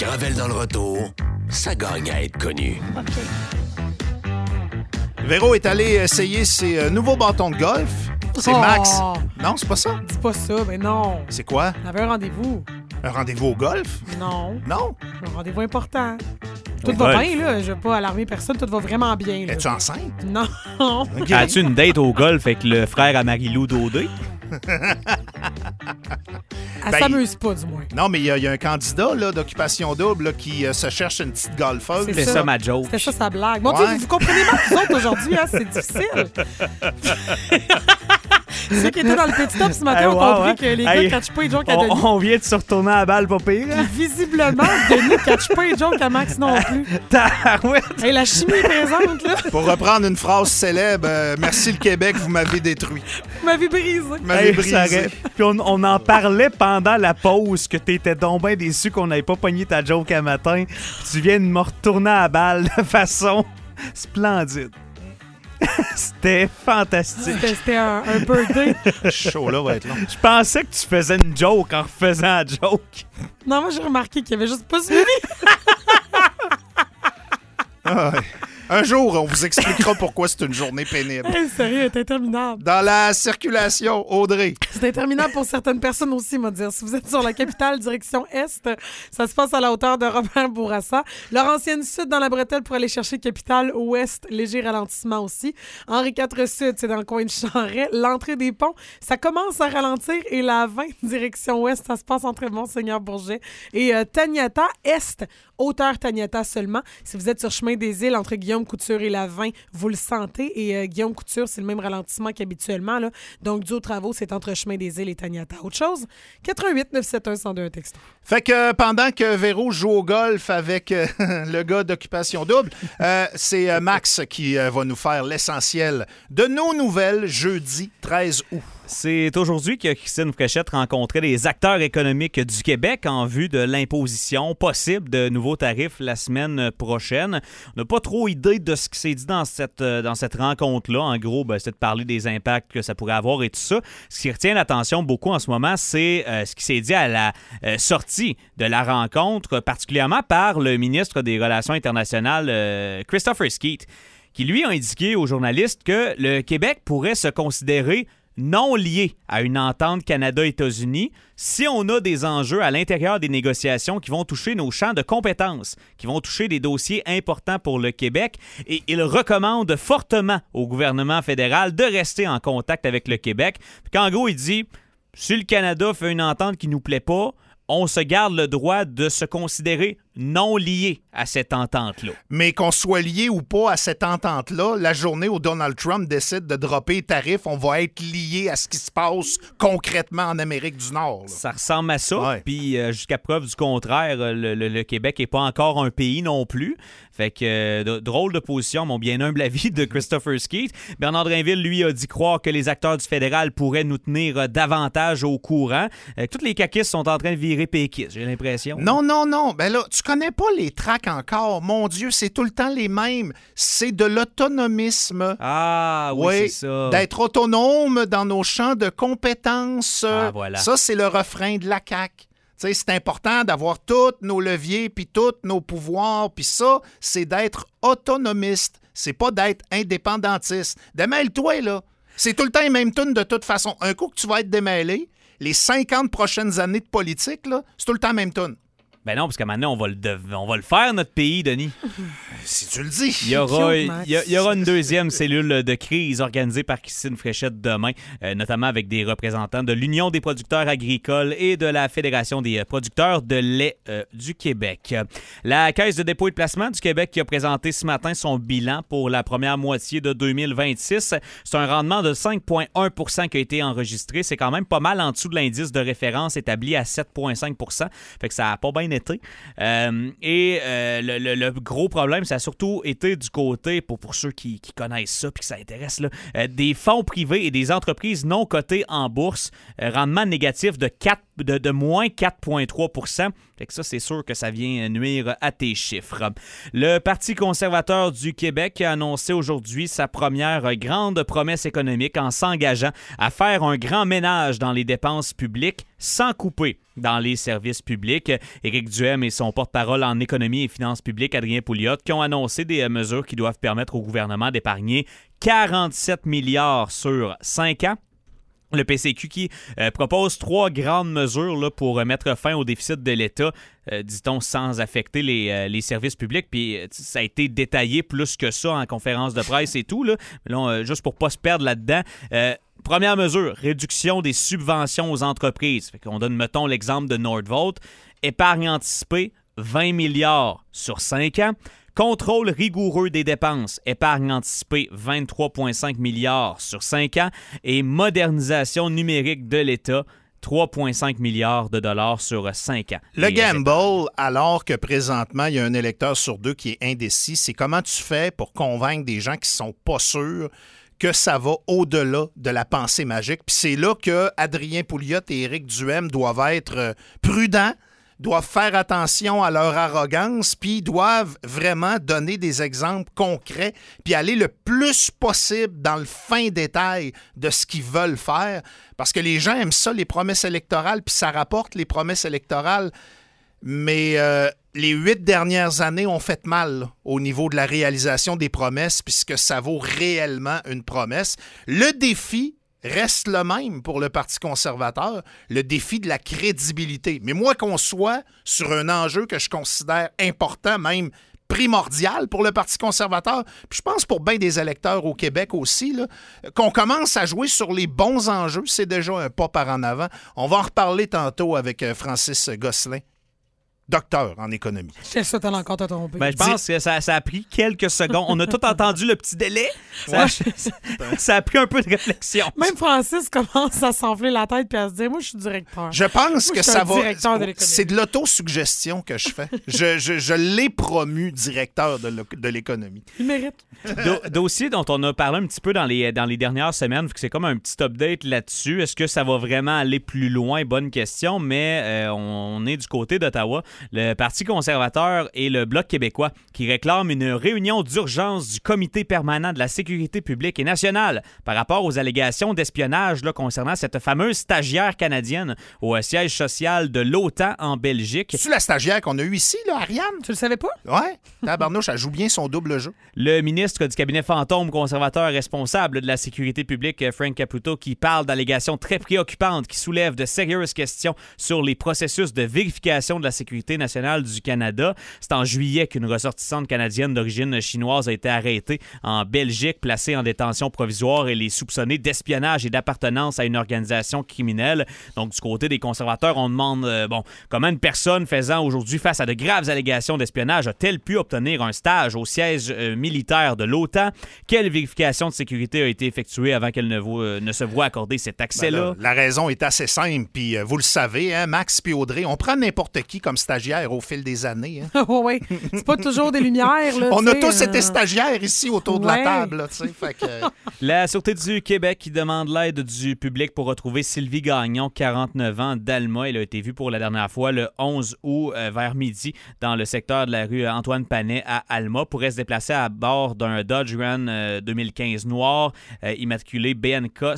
Gravel dans le retour, ça gagne à être connu. OK. Véro est allé essayer ses nouveaux bâtons de golf. C'est Max. Non, c'est pas ça? Dis pas ça, mais non. C'est quoi? On avait un rendez-vous. Un rendez-vous au golf? Non. Non? Un rendez-vous important. Tout va bien, là. Je veux pas alarmer personne. Tout va vraiment bien, là. Es-tu enceinte? Non. OK. As-tu une date au golf avec le frère à Marie-Lou Daudé? Elle s'amuse pas, du moins. Non, mais il y a un candidat là, d'occupation double là, qui se cherche une petite golfeuse. C'est C'est ça ma joke. C'était ça sa blague. Mon Ouais. Dieu, vous comprenez mal vous autres aujourd'hui, hein? C'est difficile. Ceux qui étaient dans le petit top ce matin ont compris que les gars ne catchent pas les jokes à Denis. On vient de se retourner à la balle, pas pire. Hein? Visiblement, Denis ne catch pas les jokes à Max non plus. Tabarouette. Hey, la chimie est présente, là. Pour reprendre une phrase célèbre, merci le Québec, vous m'avez détruit. Vous m'avez brisé. Vous m'avez Hey, brisé. ça aurait- Puis on en parlait pendant la pause que t'étais donc bien déçu qu'on n'avait pas pogné ta joke à matin. Tu viens de me retourner à la balle de façon splendide. C'était fantastique. C'était un birthday. Ce show-là va être long. Je pensais que tu faisais une joke en refaisant la joke. Non, moi, j'ai remarqué qu'il y avait juste pas suivi. Ah ouais. Un jour, on vous expliquera pourquoi c'est une journée pénible. Hey, sérieux, c'est interminable. Dans la circulation, Audrey. C'est interminable pour certaines personnes aussi, moi dire. Si vous êtes sur la capitale, direction Est, ça se passe à la hauteur de Robert Bourassa. Laurentienne Sud dans la bretelle pour aller chercher capitale. Ouest, léger ralentissement aussi. Henri IV Sud, c'est dans le coin de Charest. L'entrée des ponts, ça commence à ralentir. Et la 20, direction Ouest, ça se passe entre Mont-Seigneur-Bourget et Taniata Est. Hauteur Taniata seulement. Si vous êtes sur chemin des îles entre Guillaume Couture et la 20, vous le sentez. Et Guillaume Couture, c'est le même ralentissement qu'habituellement, là. Donc, dû aux travaux, c'est entre chemin des îles et Taniata. Autre chose? 88 971 102 texto. Fait que pendant que Véro joue au golf avec le gars d'Occupation Double, c'est Max qui va nous faire l'essentiel de nos nouvelles jeudi 13 août. C'est aujourd'hui que Christine Fréchette rencontrait les acteurs économiques du Québec en vue de l'imposition possible de nouveaux tarifs la semaine prochaine. On n'a pas trop idée de ce qui s'est dit dans cette rencontre-là. En gros, c'est de parler des impacts que ça pourrait avoir et tout ça. Ce qui retient l'attention beaucoup en ce moment, c'est ce qui s'est dit à la sortie de la rencontre, particulièrement par le ministre des Relations internationales, Christopher Skeet, qui lui a indiqué aux journalistes que le Québec pourrait se considérer non lié à une entente Canada-États-Unis si on a des enjeux à l'intérieur des négociations qui vont toucher nos champs de compétences, qui vont toucher des dossiers importants pour le Québec. Et il recommande fortement au gouvernement fédéral de rester en contact avec le Québec. Puis qu'en gros, il dit, si le Canada fait une entente qui nous plaît pas, on se garde le droit de se considérer non lié à cette entente-là. Mais qu'on soit lié ou pas à cette entente-là, la journée où Donald Trump décide de dropper les tarifs, on va être lié à ce qui se passe concrètement en Amérique du Nord. Là. Ça ressemble à ça. Ouais. Puis jusqu'à preuve du contraire, le Québec n'est pas encore un pays non plus. Fait que drôle de position, mon bien humble avis de Christopher Skeet. Bernard Drinville, lui, a dit croire que les acteurs du fédéral pourraient nous tenir davantage au courant. Toutes les caquistes sont en train de virer péquistes, j'ai l'impression. Non. Ben là, tu connais pas les tracks encore. Mon Dieu, c'est tout le temps les mêmes. C'est de l'autonomisme. Ah, oui, c'est ça. D'être autonome dans nos champs de compétences. Ah, voilà. Ça, c'est le refrain de la CAQ. Tu sais, c'est important d'avoir tous nos leviers puis tous nos pouvoirs. Puis ça, c'est d'être autonomiste. C'est pas d'être indépendantiste. Démêle-toi, là. C'est tout le temps les mêmes tunes de toute façon. Un coup que tu vas être démêlé, les 50 prochaines années de politique, là, c'est tout le temps la même tune. Ben non, parce qu'à maintenant, on va le faire, notre pays, Denis. Si tu le dis. Il y aura, Cute, Max. il y aura une deuxième cellule de crise organisée par Christine Fréchette demain, notamment avec des représentants de l'Union des producteurs agricoles et de la Fédération des producteurs de lait du Québec. La Caisse de dépôt et de placement du Québec qui a présenté ce matin son bilan pour la première moitié de 2026. C'est un rendement de 5,1 qui a été enregistré. C'est quand même pas mal en dessous de l'indice de référence établi à 7,5 Fait que ça n'a pas bien été. Le gros problème, ça a surtout été du côté, pour ceux qui connaissent ça puis que ça intéresse, là, des fonds privés et des entreprises non cotées en bourse. Rendement négatif de moins 4,3 Fait que ça, c'est sûr que ça vient nuire à tes chiffres. Le Parti conservateur du Québec a annoncé aujourd'hui sa première grande promesse économique en s'engageant à faire un grand ménage dans les dépenses publiques sans couper dans les services publics. Éric Éric Duhem et son porte-parole en économie et finances publiques, Adrien Pouliot, qui ont annoncé des mesures qui doivent permettre au gouvernement d'épargner 47 milliards sur 5 ans. Le PCQ qui propose 3 grandes mesures là, pour mettre fin au déficit de l'État, dit-on, sans affecter les services publics. Puis ça a été détaillé plus que ça en conférence de presse et tout. Là. Mais là, juste pour ne pas se perdre là-dedans. Première mesure, réduction des subventions aux entreprises. Fait qu'on donne, mettons, l'exemple de Nordvolt. Épargne anticipée, 20 milliards sur 5 ans. Contrôle rigoureux des dépenses, épargne anticipée 23,5 milliards sur 5 ans et modernisation numérique de l'État, 3,5 milliards de dollars sur 5 ans. Le gamble, alors que présentement, il y a un électeur sur 2 qui est indécis, c'est comment tu fais pour convaincre des gens qui sont pas sûrs que ça va au-delà de la pensée magique. Puis c'est là que Adrien Pouliot et Éric Duhem doivent être prudents, doivent faire attention à leur arrogance, puis doivent vraiment donner des exemples concrets, puis aller le plus possible dans le fin détail de ce qu'ils veulent faire, parce que les gens aiment ça, les promesses électorales, puis ça rapporte les promesses électorales, mais les 8 dernières années ont fait mal là, au niveau de la réalisation des promesses, puisque ça vaut réellement une promesse. Le défi reste le même pour le Parti conservateur, le défi de la crédibilité. Mais moi, qu'on soit sur un enjeu que je considère important, même primordial pour le Parti conservateur, puis je pense pour bien des électeurs au Québec aussi, là, qu'on commence à jouer sur les bons enjeux, c'est déjà un pas par en avant. On va en reparler tantôt avec Francis Gosselin, docteur en économie. C'est ça, t'as encore te tromper. Ben, je pense que ça a pris quelques secondes. On a tout entendu le petit délai. Ça a pris un peu de réflexion. Même Francis commence à s'enfler la tête et à se dire, moi, je suis directeur. Je pense que ça va... De c'est de l'autosuggestion que je fais. Je l'ai promu directeur de l'économie. Il mérite. Dossier dont on a parlé un petit peu dans les dernières semaines, vu que c'est comme un petit update là-dessus. Est-ce que ça va vraiment aller plus loin? Bonne question, mais on est du côté d'Ottawa. Le Parti conservateur et le Bloc québécois qui réclament une réunion d'urgence du Comité permanent de la sécurité publique et nationale par rapport aux allégations d'espionnage là, concernant cette fameuse stagiaire canadienne au siège social de l'OTAN en Belgique. C'est la stagiaire qu'on a eue ici, là, Ariane? Tu le savais pas? Ouais. Tabarnouche, elle joue bien son double jeu. Le ministre du cabinet fantôme conservateur responsable de la sécurité publique, Frank Caputo, qui parle d'allégations très préoccupantes qui soulèvent de sérieuses questions sur les processus de vérification de la sécurité nationale du Canada. C'est en juillet qu'une ressortissante canadienne d'origine chinoise a été arrêtée en Belgique, placée en détention provisoire et les soupçonnée d'espionnage et d'appartenance à une organisation criminelle. Donc, du côté des conservateurs, on demande comment une personne faisant aujourd'hui face à de graves allégations d'espionnage a-t-elle pu obtenir un stage au siège militaire de l'OTAN? Quelle vérification de sécurité a été effectuée avant qu'elle ne se voie accorder cet accès-là? Ben là, la raison est assez simple, puis vous le savez, hein, Max puis Audrey, on prend n'importe qui comme stagiaire au fil des années. Hein. Oui, c'est pas toujours des lumières. Là, on a tous été stagiaires ici autour de la table. Là, fait que... La Sûreté du Québec qui demande l'aide du public pour retrouver Sylvie Gagnon, 49 ans, d'Alma. Elle a été vue pour la dernière fois le 11 août vers midi dans le secteur de la rue Antoine-Panet à Alma. Pourrait se déplacer à bord d'un Dodge Ram 2015 noir, immatriculé BNK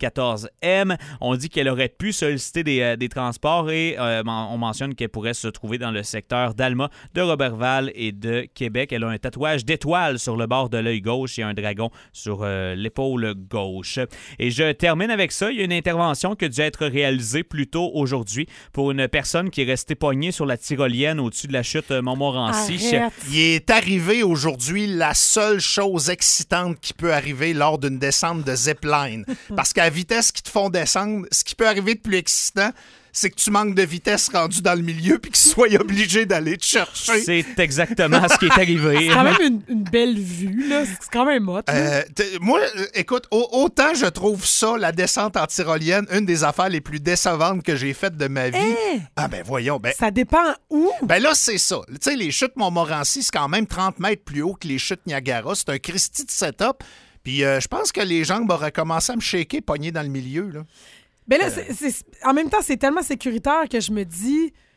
74M. On dit qu'elle aurait pu solliciter des transports et on mentionne qu'elle pourrait se trouver dans le secteur d'Alma, de Roberval et de Québec. Elle a un tatouage d'étoile sur le bord de l'œil gauche et un dragon sur l'épaule gauche. Et je termine avec ça. Il y a une intervention qui a dû être réalisée plus tôt aujourd'hui pour une personne qui est restée pognée sur la tyrolienne au-dessus de la chute Montmorency. Arrête. Il est arrivé aujourd'hui la seule chose excitante qui peut arriver lors d'une descente de zipline. Parce qu'à la vitesse qu'ils te font descendre, ce qui peut arriver de plus excitant, c'est que tu manques de vitesse rendu dans le milieu puis que tu sois obligé d'aller te chercher. C'est exactement ce qui est arrivé. C'est quand même une belle vue, là. C'est quand même hot. Moi, écoute, autant je trouve ça, la descente en tyrolienne, une des affaires les plus décevantes que j'ai faites de ma vie. Ah ben voyons. Ben, ça dépend où? Ben là, c'est ça. Tu sais, les chutes Montmorency, c'est quand même 30 mètres plus haut que les chutes Niagara. C'est un Christy de setup. Puis je pense que les jambes auraient commencé à me shaker, pognées dans le milieu, là. Ben là, en même temps, c'est tellement sécuritaire que je me dis,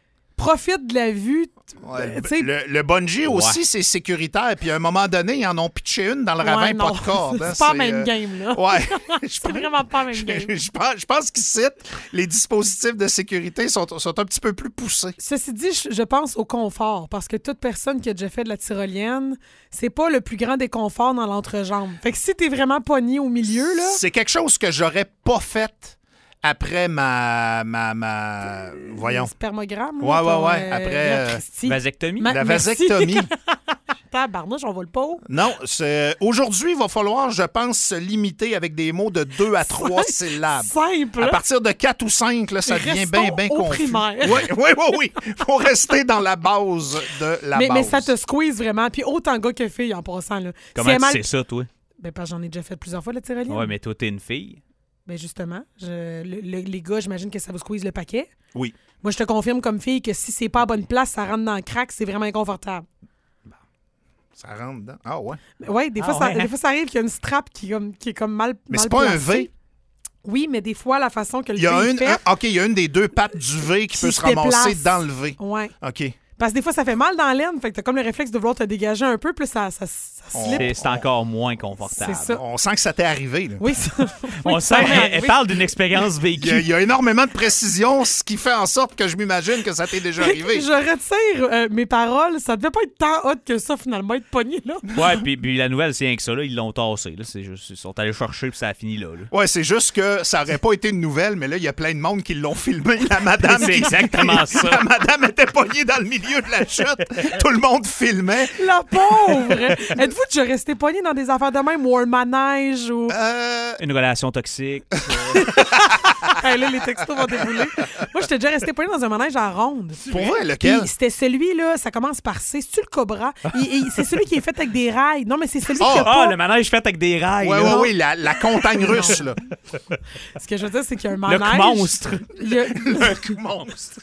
profites de la vue. Ouais, Tu sais, le bungee aussi, c'est sécuritaire. Puis à un moment donné, ils en ont pitché une dans le ravin, ouais, pas non. de corde. hein, C'est pas la même game, là. Ouais. C'est vraiment pas la même game. Je pense qu'ici, les dispositifs de sécurité sont un petit peu plus poussés. Ceci dit, je pense au confort, parce que toute personne qui a déjà fait de la tyrolienne, c'est pas le plus grand déconfort dans l'entrejambe. Fait que si t'es vraiment pogné au milieu, là... C'est quelque chose que j'aurais pas fait après ma voyons. Le spermogramme. Ouais, là, ouais. Après, Vasectomie? La merci. vasectomie. Tabarnouche, on va le pas. Non, aujourd'hui, il va falloir, je pense, se limiter avec des mots de 2 à 3 syllabes. Simple. À partir de 4 ou 5, là, ça devient Restons bien au confus. primaire. Oui. Faut rester dans la base de la base. Mais ça te squeeze vraiment. Puis autant gars que filles en passant. Là. Comment Si elle tu mal- sais ça, toi? Ben, parce que j'en ai déjà fait plusieurs fois, la tyrolienne. Ouais, mais toi, t'es une fille. Ben, justement. Les gars, j'imagine que ça vous squeeze le paquet. Oui. Moi, je te confirme comme fille que si c'est pas à bonne place, ça rentre dans le crack, c'est vraiment inconfortable. Ça rentre dedans. Ah ouais. Oui, des fois, ouais, des fois, ça arrive qu'il y a une strap qui est comme mal Mais mal c'est pas un placée. V. Oui, mais des fois, la façon que le Il y a V est une, fait... OK, il y a une des deux pattes du V qui Qui peut se se ramasser déplace. dans le V. Ouais. OK. Parce que des fois, ça fait mal dans l'aine. Fait que t'as comme le réflexe de vouloir te dégager un peu, puis là, ça slip. C'est encore moins confortable. C'est ça. On sent que ça t'est arrivé. Là. Oui, ça. On Oui, sent, ça m'est elle arrivé. parle d'une expérience Il y, a, vécue. il y a énormément de précision, ce qui fait en sorte que je m'imagine que ça t'est déjà arrivé. Je retire mes paroles. Ça devait pas être tant hot que ça, finalement, être pogné là. Ouais, puis la nouvelle, c'est rien que ça, là, ils l'ont tassé. Là. C'est juste, ils sont allés chercher, puis ça a fini là. Ouais, c'est juste que ça aurait pas été une nouvelle, mais là, il y a plein de monde qui l'ont filmé. La madame, C'est exactement ça. La madame était pognée dans le milieu de la chute. Tout le monde filmait. La pauvre! Êtes-vous déjà resté pogné dans des affaires de même ou un manège ou. Une relation toxique. Hey, là, les textos vont débouler. Moi, j'étais déjà resté pogné dans un manège à ronde. Pour vrai, lequel? Puis c'était celui-là, ça commence par C. C'est-tu le Cobra? C'est celui qui est fait avec des rails. Non, mais c'est celui qui a Ah, pas... le manège fait avec des rails. là. Oui, la contagne russe, là. Ce que je veux dire, c'est qu'il y a un Le manège. monstre. Il y a- Le monstre.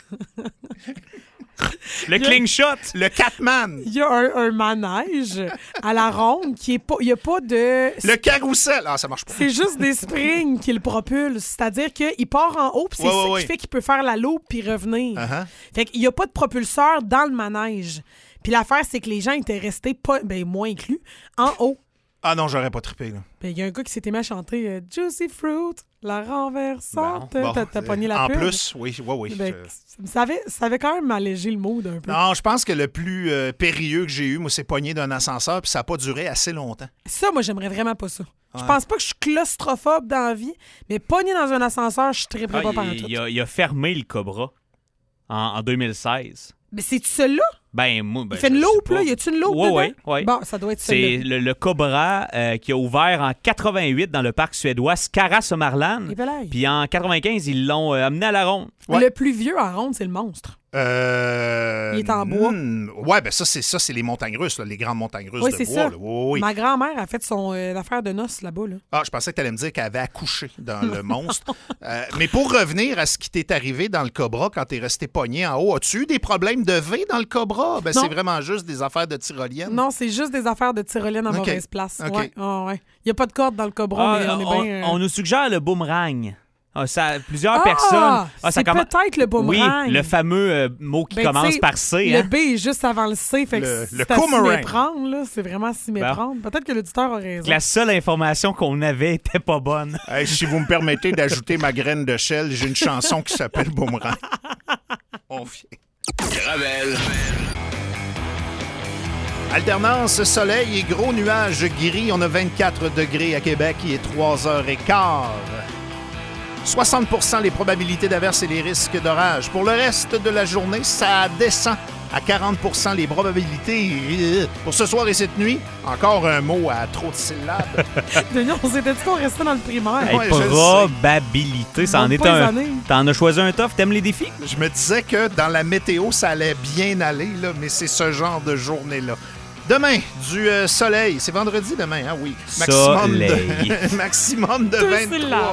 Le cling shot. Le Catman. Il y a un manège à la ronde qui est pas... Il n'y a pas de... Le carrousel. Ah, ça marche pas. C'est juste des springs qui le propulsent. C'est-à-dire qu'il part en haut, puis c'est ça qui fait qu'il peut faire la loupe puis revenir. Uh-huh. Fait qu'il n'y a pas de propulseur dans le manège. Puis l'affaire, c'est que les gens étaient restés, moi inclus, en haut. Ah non, j'aurais pas trippé, là. Ben, il y a un gars qui s'était mis à chanter Juicy Fruit, la renversante. Bon, T'as pogné la En pub. plus, oui. Ben, ça avait quand même allégé le mood un peu. Non, je pense que le plus périlleux que j'ai eu, moi, c'est pogné d'un ascenseur, puis ça n'a pas duré assez longtemps. Ça, moi, j'aimerais vraiment pas ça. Je Ouais. pense pas que je suis claustrophobe dans la vie, mais pogné dans un ascenseur, je triperais Ah, pas par tout. il a fermé le Cobra en 2016. Mais c'est-tu celui-là? Ben, moi, Il fait une loupe, là? Y a-tu une loupe dedans? Oui. Bon, ça doit être C'est celui-là. le Cobra qui a ouvert en 88 dans le parc suédois Skara Sommarland. Et voilà. Puis en 95, ils l'ont amené à la ronde. Ouais. Le plus vieux en ronde, c'est le monstre. Il est en bois. Ouais, ben ça, c'est les montagnes russes, là, les grandes montagnes russes Oui, de c'est bois. ça. Là. Oui. Ma grand-mère a fait son affaire de noces là-bas. Là. Ah, je pensais que tu allais me dire qu'elle avait accouché dans le monstre. Mais pour revenir à ce qui t'est arrivé dans le Cobra quand t'es resté pogné en haut, as-tu eu des problèmes de V dans le Cobra? Ben, Non. c'est vraiment juste des affaires de tyrolienne. Non, c'est juste des affaires de tyrolienne à Ok. mauvaise place. Ok. Ouais. Il n'y a pas de corde dans le Cobra, mais on est bien... on nous suggère le boomerang. Ah, plusieurs Ah! personnes. C'est ça commence- peut-être le boomerang. Oui, le fameux mot qui Ben, commence tu sais, par C. Le Hein? B est juste avant le C, fait que Le c'est à s'y boomerang. méprendre, là. C'est vraiment à s'y méprendre. Peut-être que l'auditeur a raison. La seule information qu'on avait était pas bonne. Hey, si vous me permettez d'ajouter ma graine de sel, j'ai une chanson qui s'appelle Boomerang. On vient. Gravel. Alternance soleil et gros nuages gris. On a 24 degrés à Québec. Il est 3h15. 60% les probabilités d'averse et les risques d'orage. Pour le reste de la journée, ça descend à 40% les probabilités. Pour ce soir et cette nuit, encore un mot à trop de syllabes. Denis, on s'était dit qu'on restait dans le primaire. Hey, Ouais, je le sais. probabilité, ça en Montre est pas les un. années. T'en as choisi un tough, t'aimes les défis? Je me disais que dans la météo, ça allait bien aller, là, mais c'est ce genre de journée-là. Demain, du soleil. C'est vendredi demain, hein? Oui. Soleil. Maximum de Deux 23.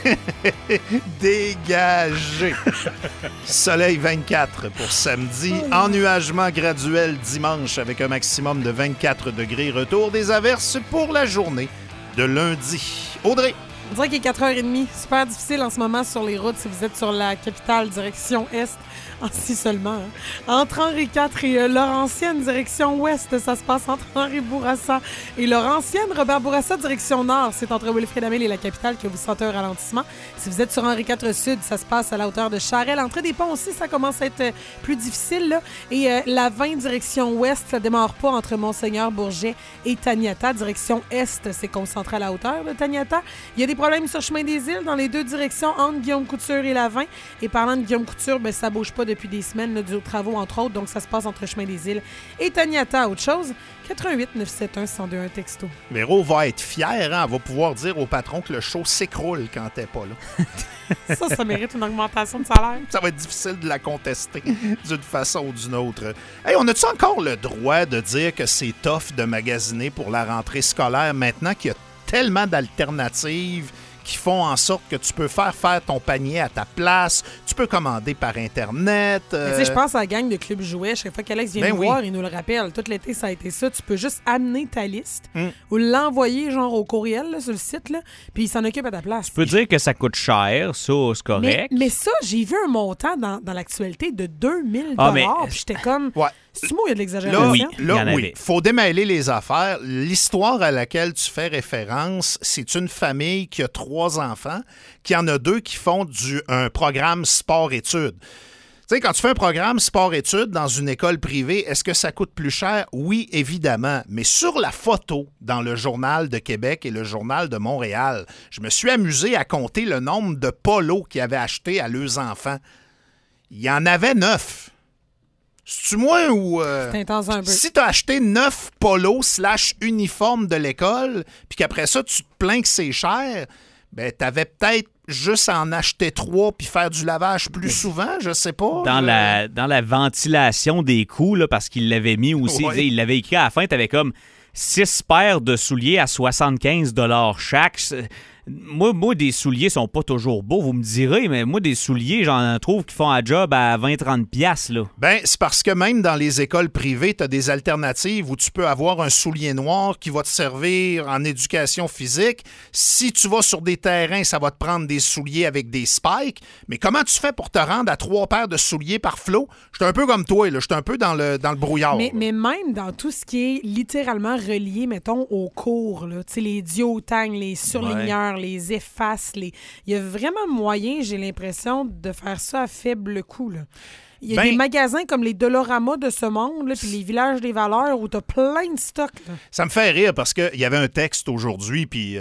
Dégagé. Soleil 24 pour samedi. Ennuagement graduel dimanche avec un maximum de 24 degrés. Retour des averses pour la journée de lundi. Audrey. On dirait qu'il est 4h30. Super difficile en ce moment sur les routes si vous êtes sur la capitale, direction Est. Si seulement. Entre Henri IV et Laurentienne, direction ouest, ça se passe entre Henri Bourassa et Laurentienne. Robert Bourassa, direction nord, c'est entre Wilfrid-Hamel et la capitale que vous sentez un ralentissement. Si vous êtes sur Henri IV Sud, ça se passe à la hauteur de Charest. L'entrée des ponts aussi, ça commence à être plus difficile, là. Et la 20, direction ouest, ça démarre pas entre Monseigneur-Bourget et Taniata. Direction est, c'est concentré à la hauteur de Taniata. Il y a des problèmes sur Chemin des Îles dans les deux directions entre Guillaume-Couture et la 20. Et parlant de Guillaume-Couture, ben, ça bouge pas depuis des semaines, là, dû aux travaux, entre autres. Donc, ça se passe entre Chemin des Îles et Taniata. Autre chose, 88 971 1021 texto. Véro va être fière, hein? Elle va pouvoir dire au patron que le show s'écroule quand t'es pas là. Ça mérite une augmentation de salaire. Ça va être difficile de la contester d'une façon ou d'une autre. Hey, on a-tu encore le droit de dire que c'est tough de magasiner pour la rentrée scolaire maintenant qu'il y a tellement d'alternatives qui font en sorte que tu peux faire ton panier à ta place, tu peux commander par Internet. Tu sais, je pense à la gang de Club Jouet. Chaque fois qu'Alex vient nous voir, il nous le rappelle. Tout l'été, ça a été ça. Tu peux juste amener ta liste ou l'envoyer genre au courriel là, sur le site, là, puis il s'en occupe à ta place. Tu peux dire que ça coûte cher, ça, c'est correct. Mais ça, j'ai vu un montant dans l'actualité de 2000 puis j'étais comme... Ouais. C'est moi, il y a de l'exagération. Là, oui. Faut démêler les affaires. L'histoire à laquelle tu fais référence, c'est une famille qui a 3 enfants, qui en a 2 qui font un programme sport-études. Tu sais, quand tu fais un programme sport-études dans une école privée, est-ce que ça coûte plus cher? Oui, évidemment. Mais sur la photo dans le Journal de Québec et le Journal de Montréal, je me suis amusé à compter le nombre de polos qu'ils avaient achetés à leurs enfants. Il y en avait 9. C'est-tu moi ou... C'est intense un peu. Si t'as acheté 9 polos / uniformes de l'école, puis qu'après ça, tu te plains que c'est cher, ben t'avais peut-être juste à en acheter 3 puis faire du lavage plus souvent, je sais pas. Dans la ventilation des coûts, là, parce qu'il l'avait mis aussi, il l'avait écrit à la fin, t'avais comme 6 paires de souliers à 75 $ chaque. Moi, des souliers sont pas toujours beaux, vous me direz, mais moi, des souliers, j'en trouve qui font un job à 20-30 $. Là. Ben, c'est parce que même dans les écoles privées, tu as des alternatives où tu peux avoir un soulier noir qui va te servir en éducation physique. Si tu vas sur des terrains, ça va te prendre des souliers avec des spikes. Mais comment tu fais pour te rendre à 3 paires de souliers par flot? Je suis un peu comme toi, là. Je suis un peu dans le brouillard. Mais même dans tout ce qui est littéralement relié, mettons, aux cours, là, tu sais, les diotagnes, les surligneurs, les effaces, il y a vraiment moyen, j'ai l'impression, de faire ça à faible coût, là. Il y a des magasins comme les Dolorama de ce monde, là, puis les Villages des Valeurs où tu as plein de stocks. Là. Ça me fait rire parce qu'il y avait un texte aujourd'hui, puis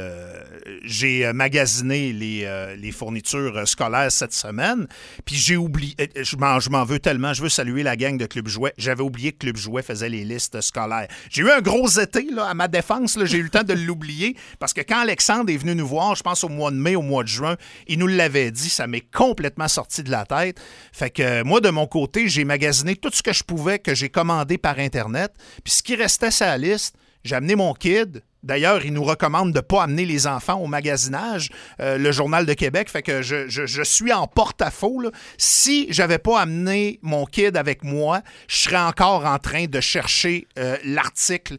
j'ai magasiné les fournitures scolaires cette semaine, puis j'ai oublié, je m'en veux tellement, je veux saluer la gang de Club Jouet. J'avais oublié que Club Jouet faisait les listes scolaires. J'ai eu un gros été, là, à ma défense, là, j'ai eu le temps de l'oublier, parce que quand Alexandre est venu nous voir, je pense au mois de mai, au mois de juin, il nous l'avait dit, ça m'est complètement sorti de la tête. Fait que moi, de mon côté, j'ai magasiné tout ce que je pouvais, que j'ai commandé par Internet. Puis ce qui restait sur la liste, j'ai amené mon kid. D'ailleurs, il nous recommande de ne pas amener les enfants au magasinage, le Journal de Québec. Fait que je suis en porte-à-faux, là. Si j'avais pas amené mon kid avec moi, je serais encore en train de chercher l'article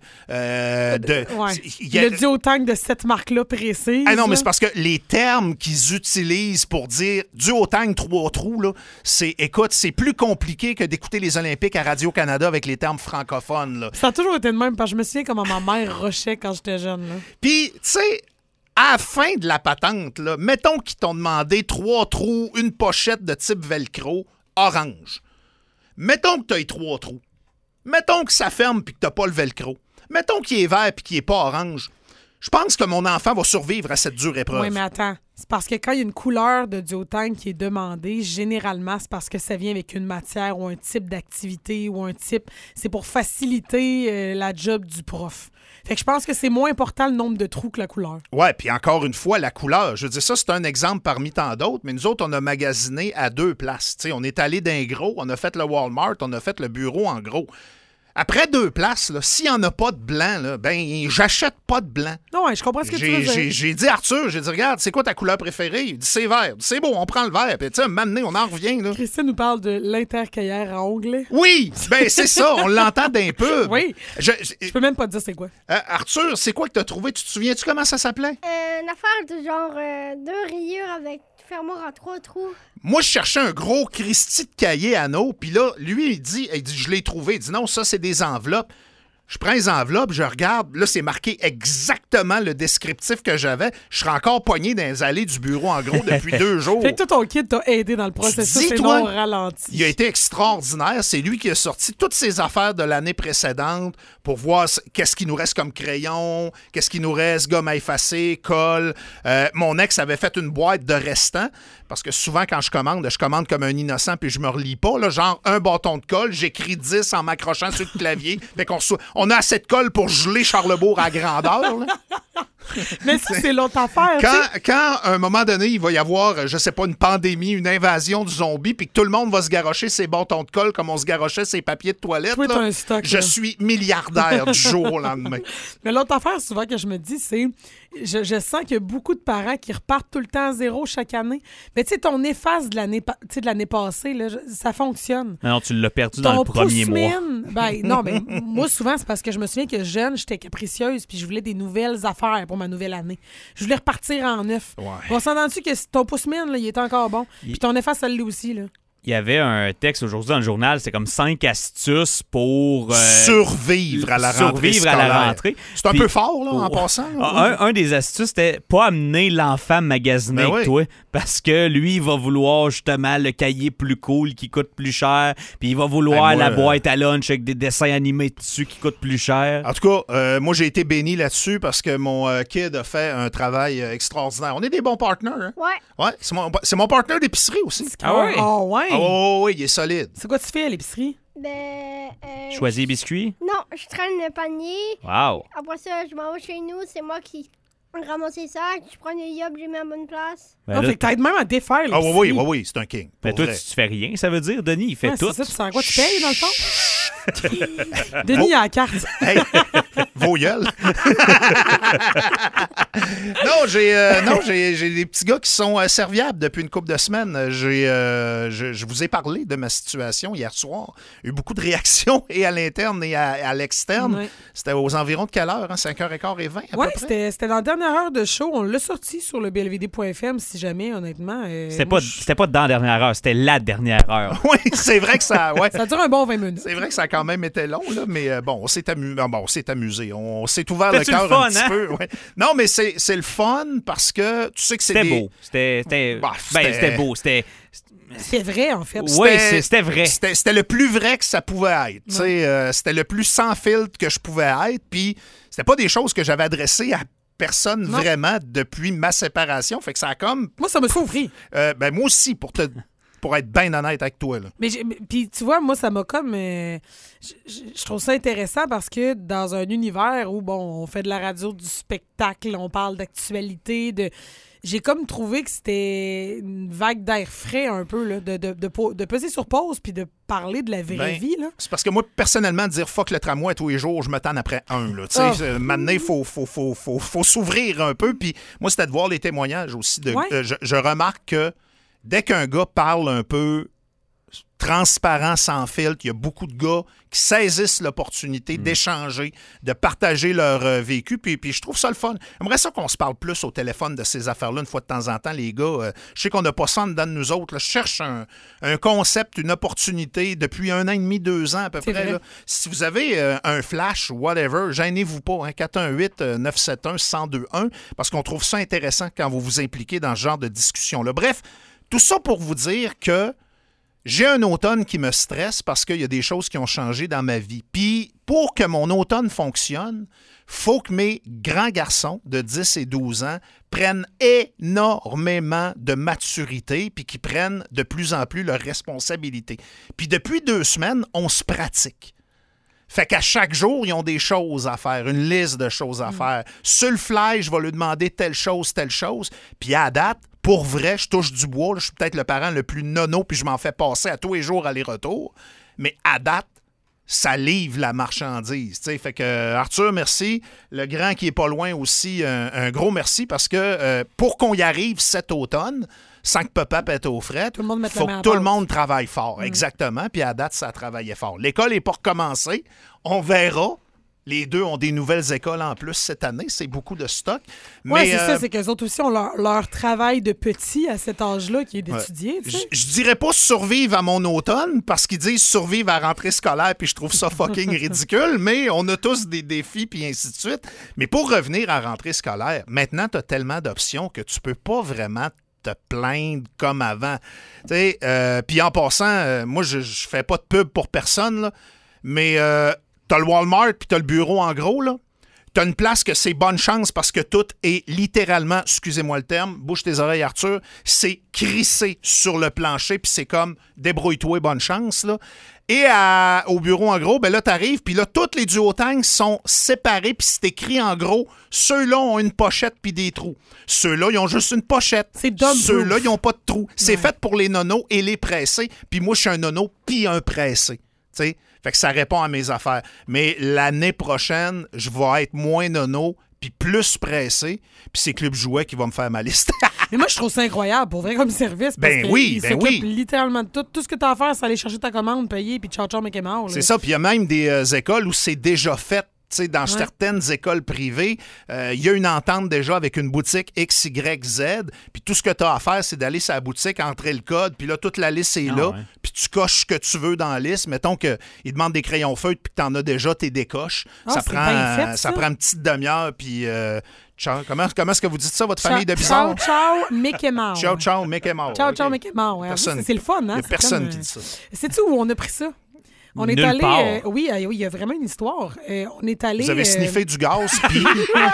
le duotang de cette marque-là précise. Ah non, mais c'est parce que les termes qu'ils utilisent pour dire duotang 3 trous, là, c'est plus compliqué que d'écouter les Olympiques à Radio-Canada avec les termes francophones, là. Ça a toujours été de même, parce que je me souviens comment ma mère rushait quand j'étais jeune. Puis, tu sais, à la fin de la patente, là, mettons qu'ils t'ont demandé 3 trous, une pochette de type velcro, orange. Mettons que tu as 3 trous. Mettons que ça ferme puis que tu n'as pas le velcro. Mettons qu'il est vert puis qu'il n'est pas orange. Je pense que mon enfant va survivre à cette dure épreuve. Oui, mais attends. C'est parce que quand il y a une couleur de duotang qui est demandée, généralement, c'est parce que ça vient avec une matière ou un type d'activité ou un type... C'est pour faciliter la job du prof. Fait que je pense que c'est moins important le nombre de trous que la couleur. Ouais, puis encore une fois, la couleur. Je veux dire, ça, c'est un exemple parmi tant d'autres, mais nous autres, on a magasiné à 2 places. T'sais, on est allé d'un gros, on a fait le Walmart, on a fait le bureau en gros. Après 2 places, s'il n'y en a pas de blanc, là, ben j'achète pas de blanc. Non, ouais, je comprends ce que tu veux dire. J'ai dit à Arthur, j'ai dit, regarde, c'est quoi ta couleur préférée? Il dit, c'est vert. C'est beau, on prend le vert. Puis, tu sais, maintenant, on en revient. Là. Christine nous parle de l'intercueillère à ongles. Oui, ben c'est ça, on l'entend d'un peu. Oui. Je peux même pas te dire c'est quoi. Arthur, c'est quoi que tu as trouvé? Tu te souviens-tu comment ça s'appelait? Une affaire de genre 2 rayures avec fermoir en 3 trous. Moi, je cherchais un gros Christy de cahier anneau, puis là, lui, il dit, je l'ai trouvé. Il dit, non, ça, c'est des enveloppes. Je prends les enveloppes, je regarde. Là, c'est marqué exactement le descriptif que j'avais. Je serais encore pogné dans les allées du bureau, en gros, depuis 2 jours. Fait que toi, ton kid t'a aidé dans le processus et non ralenti. Il a été extraordinaire. C'est lui qui a sorti toutes ses affaires de l'année précédente pour voir qu'est-ce qui nous reste comme crayon, qu'est-ce qui nous reste, gomme à effacer, colle. Mon ex avait fait une boîte de restants parce que souvent, quand je commande comme un innocent puis je me relis pas. Là, genre, un bâton de colle, j'écris 10 en m'accrochant sur le clavier. Fait on a assez de colle pour geler Charlesbourg à grandeur. Là. Mais ça, c'est l'autre affaire. Quand, à un moment donné, il va y avoir, je sais pas, une pandémie, une invasion du zombie, puis que tout le monde va se garrocher ses bâtons de colle comme on se garrochait ses papiers de toilette, toi, là, t'as un stock, je là. suis milliardaire du jour au lendemain. Mais l'autre affaire, souvent, que je me dis, c'est... Je sens qu'il y a beaucoup de parents qui repartent tout le temps à zéro chaque année. Mais tu sais, ton efface de l'année passée, là, ça fonctionne. Non, tu l'as perdu dans le premier mois. Ben, non, mais moi, souvent, c'est parce que je me souviens que jeune, j'étais capricieuse puis je voulais des nouvelles affaires pour ma nouvelle année. Je voulais repartir en neuf. Ouais. On s'entend-tu que ton pouce-mine, là, il est encore bon. Puis ton efface, ça l'est aussi, là. Il y avait un texte aujourd'hui dans le journal, c'est comme 5 astuces pour... survivre à la rentrée scolaire. C'est un peu fort, là, en passant. Là. Un des astuces, c'était pas amener l'enfant magasiner avec toi, parce que lui, il va vouloir justement le cahier plus cool qui coûte plus cher, puis il va vouloir la boîte à lunch avec des dessins animés dessus qui coûtent plus cher. En tout cas, moi, j'ai été béni là-dessus parce que mon kid a fait un travail extraordinaire. On est des bons partenaires. Hein? Ouais. C'est mon partenaire d'épicerie aussi. Ah ouais? Oh, ouais. Oh, oui, il est solide. C'est quoi tu fais à l'épicerie? Choisis biscuits? Non, je traîne le panier. Wow. Après ça, je m'en vais chez nous. C'est moi qui ramasse les sacs. Je prends les yobs, je les mets à bonne place. Ben fait que t'aides même à défaire l'épicerie. Oui, c'est un king. Ben toi, tu fais rien, ça veut dire, Denis, il fait tout. C'est ça, tu sens quoi? Tu payes, dans le fond? Denis a la carte. Hey, vos gueules. Non, j'ai des petits gars qui sont serviables depuis une couple de semaines. Je vous ai parlé de ma situation hier soir. Il y a eu beaucoup de réactions et à l'interne et à l'externe. Ouais. C'était aux environs de quelle heure? Hein? 5h15 et 20 à peu près? C'était dans la dernière heure de show. On l'a sorti sur le blvd.fm, si jamais, honnêtement. C'était pas dans la dernière heure, c'était la dernière heure. Oui, c'est vrai que ça... Ouais. Ça dure un bon 20 minutes. C'est vrai que ça a quand même été long, là, mais bon, on s'est amusé. On s'est ouvert le C'était-tu cœur le fun, un petit peu. Ouais. Non, mais c'est le fun parce que tu sais que c'est beau. C'était beau. C'est vrai, en fait. Oui, c'était vrai. C'était le plus vrai que ça pouvait être. C'était le plus sans filtre que je pouvais être. Puis c'était pas des choses que j'avais adressées à personne vraiment depuis ma séparation. Fait que ça a comme... Moi, ça me souffrit. Moi aussi, pour être bien honnête avec toi. Là. Mais puis tu vois, moi, ça m'a comme... je trouve ça intéressant parce que dans un univers où, bon, on fait de la radio, du spectacle, on parle d'actualité, j'ai comme trouvé que c'était une vague d'air frais un peu, là, de peser sur pause puis de parler de la vraie vie. Là. C'est parce que moi, personnellement, dire fuck le tramway tous les jours, je me tanne après un. Là. Maintenant, il faut s'ouvrir un peu. Puis moi, c'était de voir les témoignages aussi. Je remarque que dès qu'un gars parle un peu transparent, sans filtre, il y a beaucoup de gars qui saisissent l'opportunité d'échanger, de partager leur vécu, puis je trouve ça le fun. J'aimerais ça qu'on se parle plus au téléphone de ces affaires-là une fois de temps en temps, les gars. Je sais qu'on n'a pas ça en dedans de nous autres. Là. Je cherche un concept, une opportunité depuis 1 an et demi, 2 ans à peu près. Là. Si vous avez un flash ou whatever, gênez-vous pas. Hein, 418-971-1021, parce qu'on trouve ça intéressant quand vous vous impliquez dans ce genre de discussion-là. Bref, tout ça pour vous dire que j'ai un automne qui me stresse parce qu'il y a des choses qui ont changé dans ma vie. Puis, pour que mon automne fonctionne, faut que mes grands garçons de 10 et 12 ans prennent énormément de maturité puis qu'ils prennent de plus en plus leurs responsabilités. Puis, depuis 2 semaines, on se pratique. Fait qu'à chaque jour, ils ont des choses à faire, une liste de choses à faire. Sur le fly, je vais lui demander telle chose. Puis à date, pour vrai, je touche du bois. Là, je suis peut-être le parent le plus nono, puis je m'en fais passer à tous les jours aller-retour. Mais à date, ça livre la marchandise. T'sais. Fait que Arthur, merci. Le grand qui est pas loin aussi, un gros merci parce que pour qu'on y arrive cet automne, sans que papa pète aux frais, il faut que tout le monde travaille fort. Exactement. Puis à date, ça travaillait fort. L'école n'est pas recommencée. On verra Les deux ont des nouvelles écoles en plus cette année. C'est beaucoup de stock. Oui, Mais c'est ça. C'est qu'eux autres aussi ont leur travail de petit à cet âge-là qui est d'étudier. Tu sais. je dirais pas survivre à mon automne parce qu'ils disent survivre à la rentrée scolaire puis je trouve ça fucking ridicule, mais on a tous des défis puis ainsi de suite. Mais pour revenir à la rentrée scolaire, maintenant, tu as tellement d'options que tu peux pas vraiment te plaindre comme avant. Tu sais, puis en passant, moi, je fais pas de pub pour personne, là, mais t'as le Walmart puis t'as le bureau en gros, là. T'as une place que c'est bonne chance parce que tout est littéralement, excusez-moi le terme, bouge tes oreilles Arthur, c'est crissé sur le plancher puis c'est comme débrouille-toi, bonne chance, là. Et au bureau en gros, ben là, t'arrives, puis là, toutes les duotanks sont séparés, puis c'est écrit en gros, ceux-là ont une pochette puis des trous. Ceux-là, ils ont juste une pochette. C'est dumb Ceux-là, proof. ils n'ont pas de trous. C'est Ouais. fait pour les nonos et les pressés, puis moi, je suis un nono puis un pressé. Tu sais? Fait que ça répond à mes affaires. Mais l'année prochaine, je vais être moins nono puis plus pressé, puis c'est Club Jouet qui va me faire ma liste. Mais moi, je trouve ça incroyable, pour vrai, comme service. Parce Ben que oui, ils ben s'occupent oui. littéralement de tout. Tout ce que tu as à faire, c'est aller chercher ta commande, payer, puis ciao, ciao, Mickey Mouse. là. C'est ça, puis il y a même des écoles où c'est déjà fait. Tu sais, dans Ouais. certaines écoles privées, il y a une entente déjà avec une boutique X, Y, Z. Puis tout ce que tu as à faire, c'est d'aller sur la boutique, entrer le code, puis là, toute la liste est là. ouais. Puis tu coches ce que tu veux dans la liste. Mettons qu'ils demandent des crayons feutres, puis que tu en as déjà, tu les décoches. Ah, c'est bien fait, ça. prend une petite demi-heure, puis... ciao. Comment est-ce que vous dites ça, votre Ciao, famille de bizarre? ciao, ciao, Mickey Mouse. Ciao, ciao, Mickey Mouse. Ciao, OK. ciao, Mickey Mouse. Ouais, Personne- c'est le fun, hein? Il n'y a C'est personne comme, qui dit ça. Sais-tu où on a pris ça? On est Nulle allé. part. Oui, il y a vraiment une histoire. On est allé. Vous avez sniffé du gaz, puis...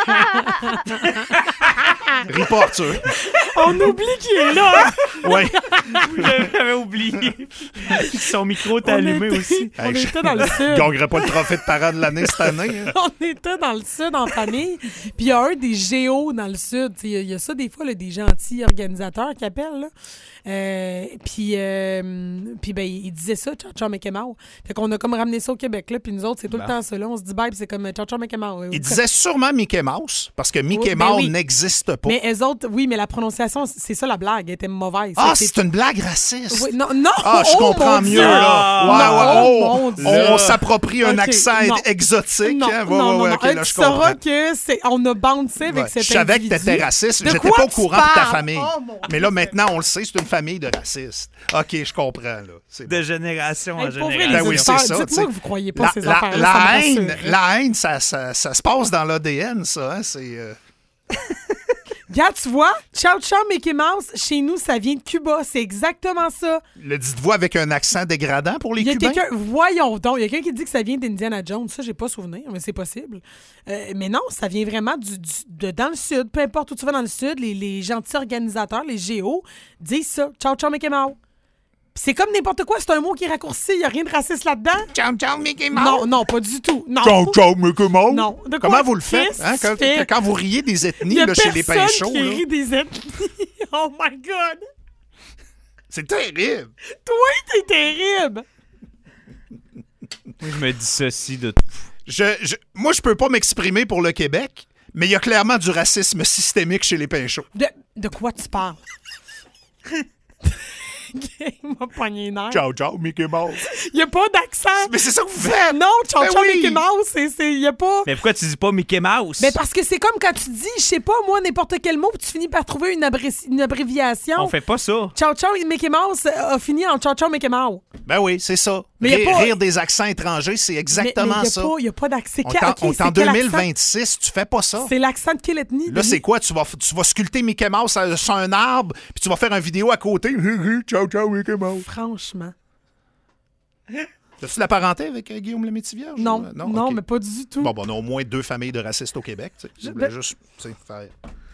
Ris pas, Arthur. On oublie qui est là! Oui. J'avais oublié. Son micro t'a allumé aussi. On était dans le Je sud. gagnerai pas le trophée de parade de l'année cette année. Hein. On était dans le sud en famille. Puis il y a un des géos dans le sud. Il y a ça des fois, là, des gentils organisateurs qui appellent. Là. Puis ben, il disait ça, ciao, ciao, Mickey Mouse. Fait qu'on a comme ramené ça au Québec. Là, puis nous autres, c'est tout le temps ça. Là. On se dit bye, puis c'est comme ciao, ciao, Mickey Mouse. Il disait sûrement Mickey Mouse, parce que Mickey Oui, ben Mouse oui. n'existe pas. Mais eux autres, oui, mais la prononciation, c'est ça la blague. Elle était mauvaise. Ah, c'est une blague raciste. Oui, non, non! Ah, je Oh, comprends mon mieux, Dieu! là. Non, Ouais, mon Dieu. on s'approprie un Ok, accent non. exotique. Non, hein. non, OK, Hey, là, tu je comprends. sauras que on a bouncé avec Ouais. cet Je savais que individu. t'étais raciste. De J'étais quoi pas au tu courant de ta parles? famille. Oh, mon Mais là, maintenant, on le sait, c'est une famille de racistes. OK, je comprends, là. C'est bon. De génération Hey, en pour vrai, génération. Ben oui, auditeurs, c'est ça, dites-moi tu sais. que vous croyez pas La, ces la- affaires-là. la ça me haine, rassurerait. la haine, ça se passe dans l'ADN, ça. Hein? C'est... Regarde, tu vois, ciao, ciao, Mickey Mouse, chez nous, ça vient de Cuba. C'est exactement ça. Le dites-vous avec un accent dégradant pour les Il y a Cubains? quelqu'un, voyons donc, il y a quelqu'un qui dit que ça vient d'Indiana Jones. Ça, j'ai pas souvenir, mais c'est possible. Mais non, ça vient vraiment de dans le sud. Peu importe où tu vas dans le sud, les gentils organisateurs, les géos, disent ça. Ciao, ciao, Mickey Mouse. Puis c'est comme n'importe quoi, c'est un mot qui est raccourci, il n'y a rien de raciste là-dedans. Ciao, ciao, Mickey Mouse. Non, non, pas du tout. Non. Ciao, ciao, Mickey Mouse. Non. De quoi? Comment vous le faites? Qu'est-ce Hein? que tu fais? Quand vous riez des Il ethnies y a là, chez les personne pinchos, qui là, rit des ethnies. Oh my God! c'est terrible. Toi, t'es terrible! Moi, je me dissocie de tout. Moi, je peux pas m'exprimer pour le Québec, mais il y a clairement du racisme systémique chez les pinchos. De quoi tu parles? Il m'a pogné les nerfs. Ciao, ciao, Mickey Mouse. Il n'y a pas d'accent. Mais c'est ça que vous faites! Non, ciao, Ben ciao, oui. Mickey Mouse, il n'y a pas... Mais pourquoi tu dis pas Mickey Mouse? Ben parce que c'est comme quand tu dis, je sais pas, moi, n'importe quel mot, puis tu finis par trouver une abréviation. On fait pas ça. Ciao, ciao, Mickey Mouse a fini en ciao, ciao, Mickey Mouse. Ben oui, c'est ça. Mais y a pas- Rire des accents étrangers, c'est exactement mais ça. il n'y a pas d'accent. On est en- on est en 2026, tu fais pas ça. C'est l'accent de quelle ethnie? Là, Denis? c'est quoi? Tu vas sculpter Mickey Mouse sur un arbre, puis tu vas faire une vidéo à côté. Ciao, ciao, Mickey Mouse. Franchement. As-tu de la parenté avec Guillaume le Métis-Vierge? Non, ou- non, ok. mais pas du tout. Bon, on a au moins 2 familles de racistes au Québec. Tu sais. Je voulais juste tu sais, faire...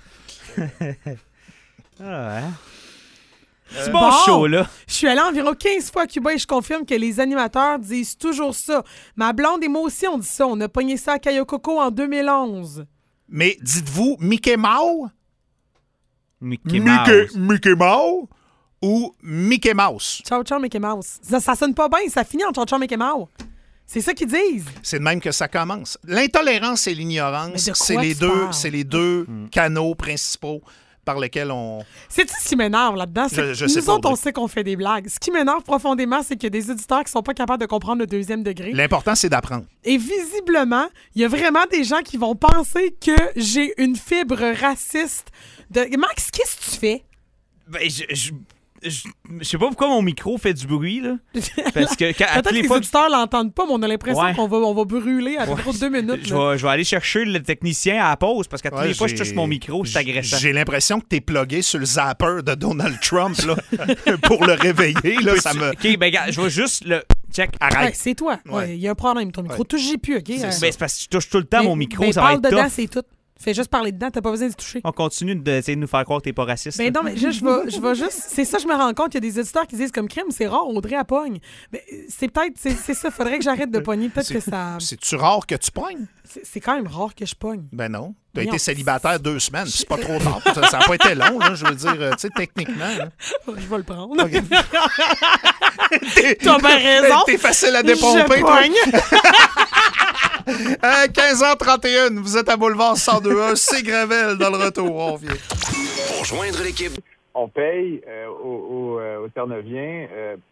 Ah, ouais. C'est bon Bon. show, là. Je suis allée environ 15 fois à Cuba et je confirme que les animateurs disent toujours ça. Ma blonde et moi aussi, on dit ça. On a pogné ça à Cayo Coco en 2011. Mais dites-vous Mickey Mouse? Mickey Mouse. Mickey Mouse ou Mickey Mouse? Ciao, ciao, Mickey Mouse. Ça sonne pas bien, ça finit en ciao, ciao, Mickey Mouse. C'est ça qu'ils disent. C'est de même que ça commence. L'intolérance et l'ignorance, Mais de quoi c'est les tu deux, parles? c'est les deux canaux principaux par lesquels on... C'est-tu ce qui m'énerve là-dedans? Je sais nous pas, autres, on Audrey. sait qu'on fait des blagues. Ce qui m'énerve profondément, c'est qu'il y a des auditeurs qui sont pas capables de comprendre le deuxième degré. L'important, c'est d'apprendre. Et visiblement, il y a vraiment des gens qui vont penser que j'ai une fibre raciste. Max, qu'est-ce que tu fais? Ben, je sais pas pourquoi mon micro fait du bruit, là. Parce que à Peut-être toutes que les les fois auditeurs l'entendent pas, mais on a l'impression Ouais. qu'on va brûler à peu près 2 minutes. je vais aller chercher le technicien à la pause parce qu'à toutes les fois je touche mon micro, c'est agressant. J'ai l'impression que t'es plugué sur le zapper de Donald Trump là, pour le réveiller. Là, ça me... OK, ben gars, je vais juste le... Check. Arrête. Ouais, c'est toi. Ouais. Il y a un problème. Ton micro, touche plus, OK? Ben, c'est parce que je touche tout le temps Mais- mon micro, mais ça va parle être dedans, tough. c'est tout. Fais juste parler dedans, t'as pas besoin d'y toucher. On continue d'essayer de nous faire croire que t'es pas raciste. Ben non, mais je vais juste... C'est ça, je me rends compte. Il y a des éditeurs qui disent comme crime, c'est rare, Audrey, elle pogne. Mais c'est peut-être... C'est ça, faudrait que j'arrête de pogner. Peut-être que ça... C'est-tu rare que tu pognes? C'est quand même rare que je pogne. Ben non. T'as Voyons. été célibataire 2 semaines, puis c'est pas trop tard. Ça n'a pas été long, là, je veux dire, tu sais, techniquement. Là. Je vais le prendre. T'es- T'as bien raison. T'es facile à dépomper, Je toi. pogne. 15h31, vous êtes à Boulevard 102.1, c'est Gravel dans le retour, on revient. Pour joindre l'équipe, On paye au Terre-Neuvien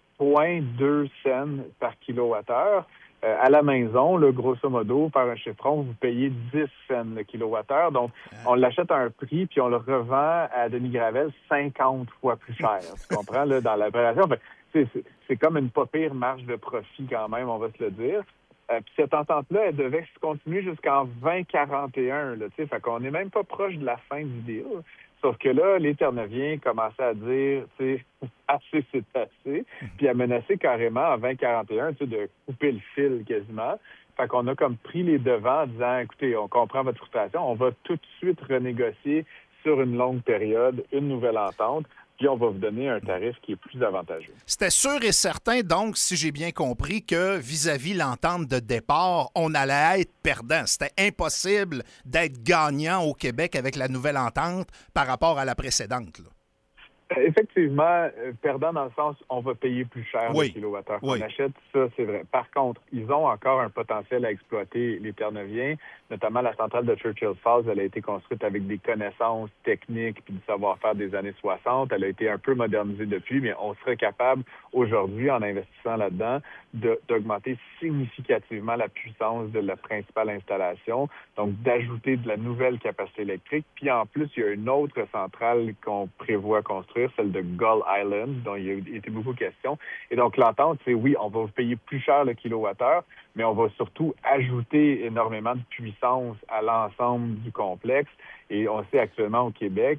0,2 cents par kilowattheure. À la maison, là, grosso modo, par un chiffron, vous payez 10 cents le kilowattheure. Donc, on l'achète à un prix, puis on le revend à Denis Gravel 50 fois plus cher. Tu comprends, là, dans l'opération? Fait, c'est comme une pas pire marge de profit quand même, on va se le dire. Puis cette entente-là, elle devait se continuer jusqu'en 2041. Là, fait qu'on n'est même pas proche de la fin du deal. Sauf que là, les Terre-Neuviens commençaient à dire, assez, c'est assez, puis à menacer carrément en 2041, de couper le fil quasiment. Fait qu'on a comme pris les devants en disant, écoutez, on comprend votre frustration, on va tout de suite renégocier sur une longue période, une nouvelle entente, puis on va vous donner un tarif qui est plus avantageux. C'était sûr et certain, donc, si j'ai bien compris, que vis-à-vis l'entente de départ, on allait être perdant. C'était impossible d'être gagnant au Québec avec la nouvelle entente par rapport à la précédente. Là. Effectivement, perdant dans le sens, on va payer plus cher Oui. le kilowattheure qu'on Oui. achète, ça c'est vrai. Par contre, ils ont encore un potentiel à exploiter, les Terre-Neuviens, notamment la centrale de Churchill Falls, elle a été construite avec des connaissances techniques puis du savoir-faire des années 60. Elle a été un peu modernisée depuis, mais on serait capable aujourd'hui, en investissant là-dedans, d'augmenter significativement la puissance de la principale installation, donc d'ajouter de la nouvelle capacité électrique. Puis en plus, il y a une autre centrale qu'on prévoit construire, celle de Gull Island, dont il y a été beaucoup question. Et donc, l'entente, c'est oui, on va vous payer plus cher le kilowattheure, mais on va surtout ajouter énormément de puissance à l'ensemble du complexe. Et on sait actuellement au Québec,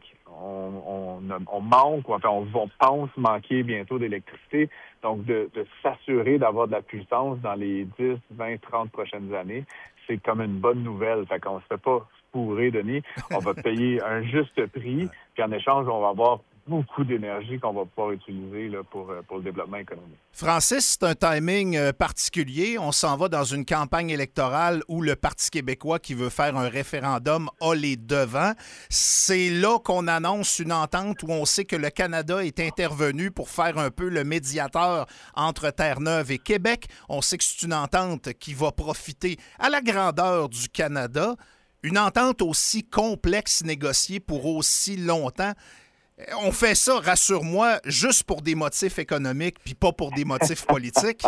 on manque, ou enfin, on pense manquer bientôt d'électricité. Donc, de s'assurer d'avoir de la puissance dans les 10, 20, 30 prochaines années, c'est comme une bonne nouvelle. Fait qu'on se fait pas fourrer, Denis. On va payer un juste prix, puis en échange, on va avoir beaucoup d'énergie qu'on va pouvoir utiliser là, pour le développement économique. Francis, c'est un timing particulier. On s'en va dans une campagne électorale où le Parti québécois qui veut faire un référendum a les devants. C'est là qu'on annonce une entente où on sait que le Canada est intervenu pour faire un peu le médiateur entre Terre-Neuve et Québec. On sait que c'est une entente qui va profiter à la grandeur du Canada. Une entente aussi complexe négociée pour aussi longtemps. On fait ça, rassure-moi, juste pour des motifs économiques puis pas pour des motifs politiques.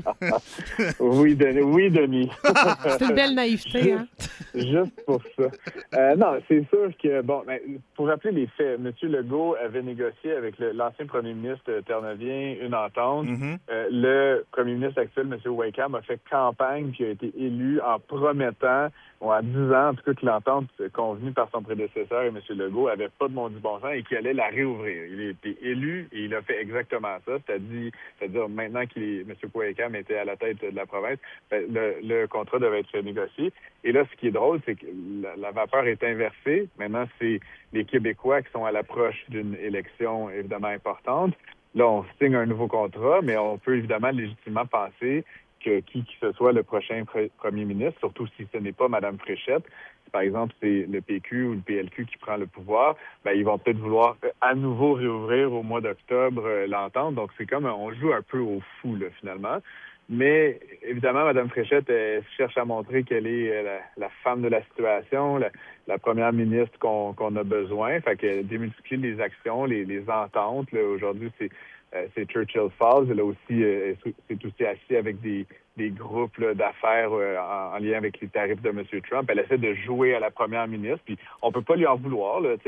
Oui, Denis. C'est une belle naïveté, hein? Juste pour ça. Non, c'est sûr que, pour rappeler les faits, M. Legault avait négocié avec l'ancien premier ministre Terre-Neuvien une entente. Mm-hmm. Le premier ministre actuel, M. Wakeham, a fait campagne puis a été élu en promettant, à 10 ans, en tout cas, que l'entente convenue par son prédécesseur et M. Legault avait pas de bon sens et qu'il allait la réouvrir. Il a été élu et il a fait exactement ça, c'est-à-dire maintenant que M. Wakeham était à la tête de la province, le contrat devait être négocié. Et là, ce qui est drôle, c'est que la vapeur est inversée. Maintenant, c'est les Québécois qui sont à l'approche d'une élection évidemment importante. Là, on signe un nouveau contrat, mais on peut évidemment légitimement penser que qui ce soit le prochain premier ministre, surtout si ce n'est pas Mme Fréchette, si par exemple c'est le PQ ou le PLQ qui prend le pouvoir, ils vont peut-être vouloir à nouveau réouvrir au mois d'octobre l'entente. Donc c'est comme on joue un peu au fou là, finalement. Mais évidemment, Mme Fréchette, elle cherche à montrer qu'elle est la femme de la situation, la première ministre qu'on a besoin. Fait qu'elle démultiplie les actions, les ententes. Là, aujourd'hui, c'est Churchill Falls. Là aussi, c'est aussi assis avec des groupes là, d'affaires en lien avec les tarifs de M. Trump. Elle essaie de jouer à la première ministre. Puis on peut pas lui en vouloir. Là,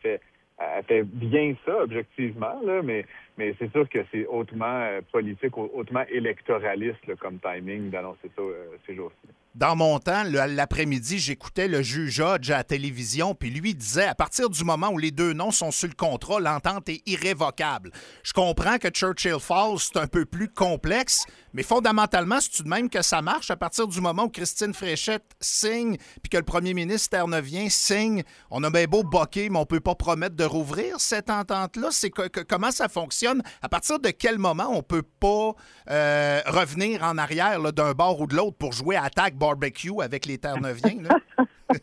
elle fait bien ça, objectivement, là, mais c'est sûr que c'est hautement politique, hautement électoraliste là, comme timing d'annoncer ça ces jours-ci. Dans mon temps, l'après-midi, j'écoutais le juge Hodge à la télévision, puis lui disait, à partir du moment où les deux noms sont sur le contrat, l'entente est irrévocable. Je comprends que Churchill Falls, c'est un peu plus complexe, mais fondamentalement, c'est tout de même que ça marche. À partir du moment où Christine Fréchette signe, puis que le premier ministre ternevien signe, on a bien beau boquer, mais on peut pas promettre de rouvrir cette entente-là. C'est comment ça fonctionne? À partir de quel moment on peut pas revenir en arrière là, d'un bord ou de l'autre pour jouer à attaque barbecue avec les Terre-Neuviens, là?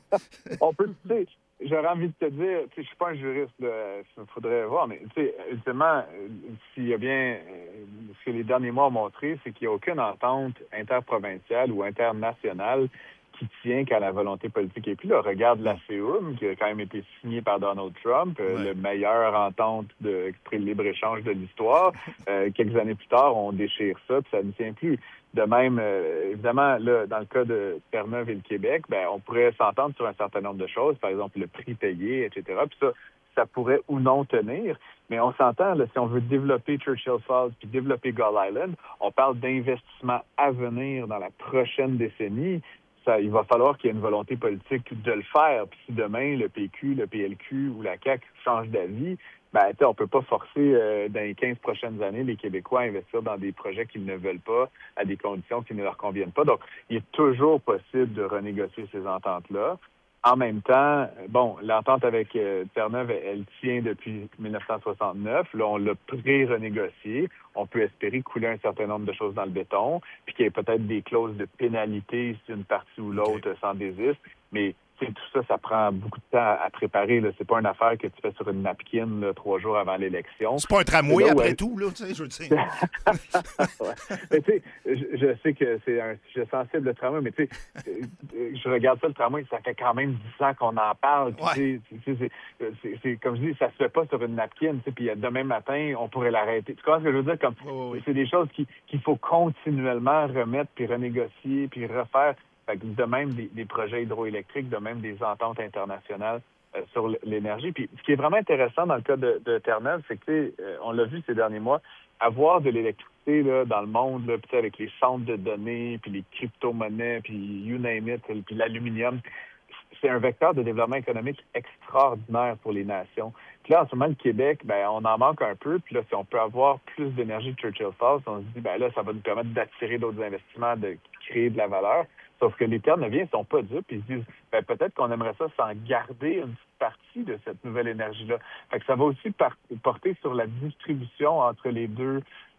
On peut, tu sais, j'aurais envie de te dire, tu sais, je suis pas un juriste, il faudrait voir, mais tu sais, ultimement, s'il y a bien, ce que les derniers mois ont montré, c'est qu'il n'y a aucune entente interprovinciale ou internationale qui tient qu'à la volonté politique. Et puis là, regarde la CEUM, qui a quand même été signée par Donald Trump, le meilleur entente de libre-échange de l'histoire. Quelques années plus tard, on déchire ça, puis ça ne tient plus. De même, évidemment, là, dans le cas de Terre-Neuve et le Québec, ben, on pourrait s'entendre sur un certain nombre de choses, par exemple le prix payé, etc. Puis ça pourrait ou non tenir. Mais on s'entend, là, si on veut développer Churchill Falls puis développer Gull Island, on parle d'investissements à venir dans la prochaine décennie. Il va falloir qu'il y ait une volonté politique de le faire. Puis si demain, le PQ, le PLQ ou la CAQ changent d'avis, ben, on peut pas forcer dans les 15 prochaines années les Québécois à investir dans des projets qu'ils ne veulent pas, à des conditions qui ne leur conviennent pas. Donc, il est toujours possible de renégocier ces ententes-là. En même temps, bon, l'entente avec Terre-Neuve, elle tient depuis 1969. Là, on l'a pré-renégociée. On peut espérer couler un certain nombre de choses dans le béton, puis qu'il y ait peut-être des clauses de pénalité si une partie ou l'autre s'en désiste. Mais tout ça, ça prend beaucoup de temps à préparer. Là. C'est pas une affaire que tu fais sur une napkin là, 3 jours avant l'élection. C'est pas un tramway après tout, là, tu sais, je veux dire. Ouais. Mais tu sais, je sais que c'est un sujet sensible, le tramway, mais tu sais, je regarde ça, le tramway, ça fait quand même 10 ans qu'on en parle. Puis, c'est comme je dis, ça se fait pas sur une napkin, puis demain matin, on pourrait l'arrêter. Tu comprends ce que je veux dire? Comme, c'est des choses qu'il faut continuellement remettre, puis renégocier, puis refaire. Fait que de même des projets hydroélectriques, de même des ententes internationales sur l'énergie. Puis ce qui est vraiment intéressant dans le cas de Terre-Neuve, c'est que on l'a vu ces derniers mois, avoir de l'électricité là, dans le monde, là, avec les centres de données, puis les crypto-monnaies, puis you name it, puis l'aluminium, c'est un vecteur de développement économique extraordinaire pour les nations. Puis là, en ce moment, le Québec, ben, on en manque un peu. Puis là, si on peut avoir plus d'énergie de Churchill Falls, on se dit, ben là, ça va nous permettre d'attirer d'autres investissements, de créer de la valeur. Sauf que les Terre-Neuviens ne sont pas dupes. Ils se disent, ben, peut-être qu'on aimerait ça s'en garder une petite partie de cette nouvelle énergie-là. Fait que ça va aussi porter sur la distribution entre les deux.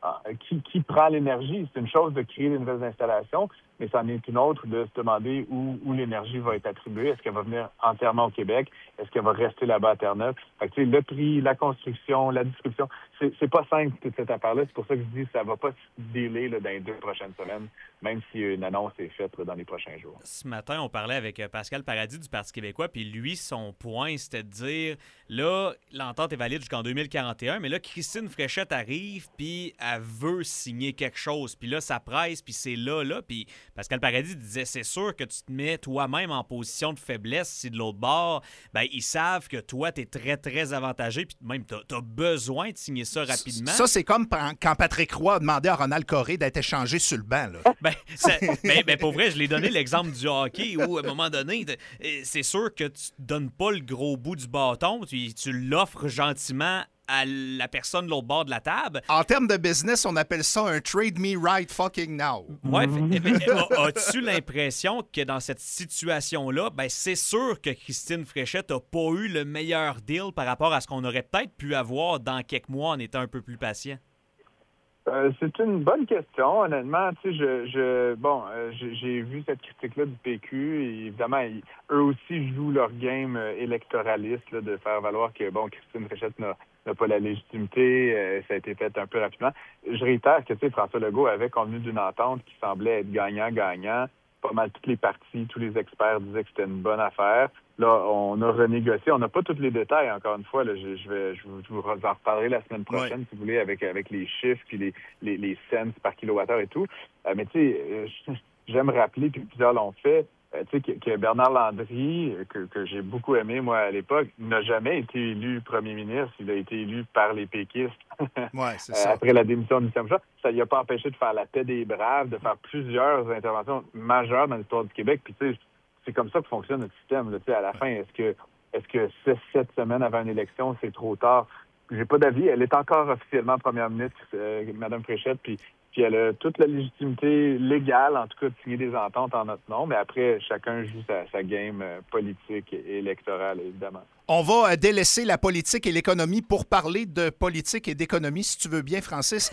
Qui prend l'énergie? C'est une chose de créer des nouvelles installations, mais c'en est une autre de se demander où l'énergie va être attribuée. Est-ce qu'elle va venir entièrement au Québec? Est-ce qu'elle va rester là-bas à Terre-Neuve? Fait que, le prix, la construction, la distribution, c'est pas simple toute cette affaire-là. C'est pour ça que je dis que ça va pas se délai là, dans les 2 prochaines semaines, même si une annonce est faite là, dans les prochains jours. Ce matin, on parlait avec Pascal Paradis du Parti québécois, puis lui, son point, c'était de dire, là, l'entente est valide jusqu'en 2041, mais là, Christine Fréchette arrive, puis elle veut signer quelque chose, puis là, ça presse, puis c'est là, puis Pascal Paradis disait, c'est sûr que tu te mets toi-même en position de faiblesse si de l'autre bord, ben ils savent que toi, t'es très, très avantagé, puis même, t'as besoin de signer ça rapidement. Ça, c'est comme quand Patrick Roy a demandé à Ronald Coré d'être échangé sur le banc, là. Ben, pour vrai, je l'ai donné l'exemple du hockey où, à un moment donné, c'est sûr que tu ne donnes pas le gros bout du bâton, tu l'offres gentiment à la personne de l'autre bord de la table. En termes de business, on appelle ça un trade me right fucking now. Ouais, as-tu l'impression que dans cette situation-là, ben c'est sûr que Christine Fréchette n'a pas eu le meilleur deal par rapport à ce qu'on aurait peut-être pu avoir dans quelques mois en étant un peu plus patient? C'est une bonne question, honnêtement. Tu sais, j'ai vu cette critique-là du PQ. Et évidemment, eux aussi jouent leur game électoraliste là, de faire valoir que Christine Fréchette n'a pas la légitimité. Ça a été fait un peu rapidement. Je réitère que, tu sais, François Legault avait convenu d'une entente qui semblait être gagnant-gagnant. Pas mal toutes les parties, tous les experts disaient que c'était une bonne affaire. Là, on a renégocié. On n'a pas tous les détails, encore une fois. Là, je vous en reparlerai la semaine prochaine, si vous voulez, avec les chiffres puis les cents par kilowattheure et tout. Mais tu sais, j'aime rappeler, puis plusieurs l'ont fait, tu sais, que Bernard Landry, que j'ai beaucoup aimé, moi, à l'époque, n'a jamais été élu premier ministre. Il a été élu par les péquistes. C'est ça. Après la démission de Lucien Bouchard. Ça ne lui a pas empêché de faire la paix des braves, de faire plusieurs interventions majeures dans l'histoire du Québec. Puis, tu sais, c'est comme ça que fonctionne notre système. Là. Tu sais, à la fin, est-ce que 7 semaines avant une élection, c'est trop tard? J'ai pas d'avis. Elle est encore officiellement première ministre, Mme Fréchette, puis elle a toute la légitimité légale, en tout cas, de signer des ententes en notre nom. Mais après, chacun joue sa game politique et électorale, évidemment. On va délaisser la politique et l'économie pour parler de politique et d'économie, si tu veux bien, Francis.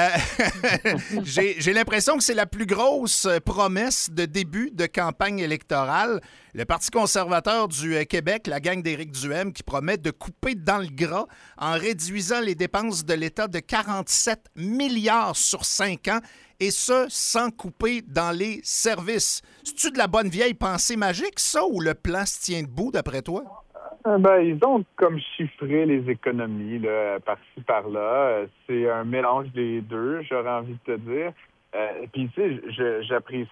J'ai l'impression que c'est la plus grosse promesse de début de campagne électorale. Le Parti conservateur du Québec, la gang d'Éric Duhaime, qui promet de couper dans le gras en réduisant les dépenses de l'État de 47 milliards sur 5 ans, et ce, sans couper dans les services. C'est-tu de la bonne vieille pensée magique, ça, ou le plan se tient debout, d'après toi? Ils ont comme chiffré les économies là, par-ci, par-là. C'est un mélange des deux, j'aurais envie de te dire. Puis, tu sais, j'apprécie